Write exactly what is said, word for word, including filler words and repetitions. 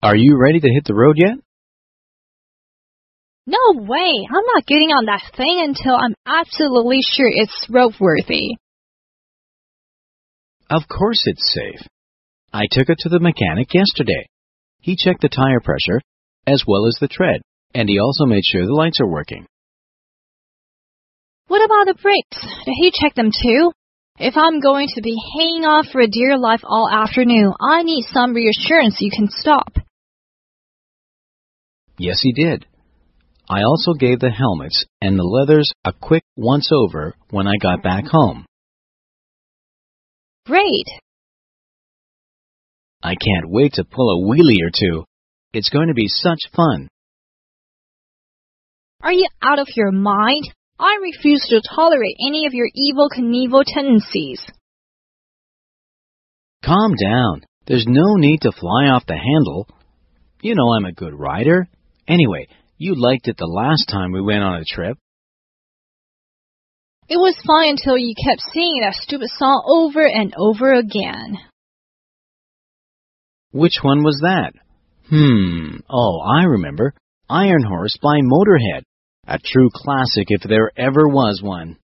Are you ready to hit the road yet? No way! I'm not getting on that thing until I'm absolutely sure it's roadworthy. Of course it's safe. I took it to the mechanic yesterday. He checked the tire pressure, as well as the tread, and he also made sure the lights are working. What about the brakes? Did he check them too? If I'm going to be hanging on for a dear life all afternoon, I need some reassurance you can stop. Yes, he did. I also gave the helmets and the leathers a quick once-over when I got back home. Great! I can't wait to pull a wheelie or two. It's going to be such fun. Are you out of your mind? I refuse to tolerate any of your Evel Knievel tendencies. Calm down. There's no need to fly off the handle. You know I'm a good rider. Anyway, you liked it the last time we went on a trip. It was fine until you kept singing that stupid song over and over again. Which one was that? Hmm, oh, I remember. Iron Horse by Motorhead. A true classic if there ever was one.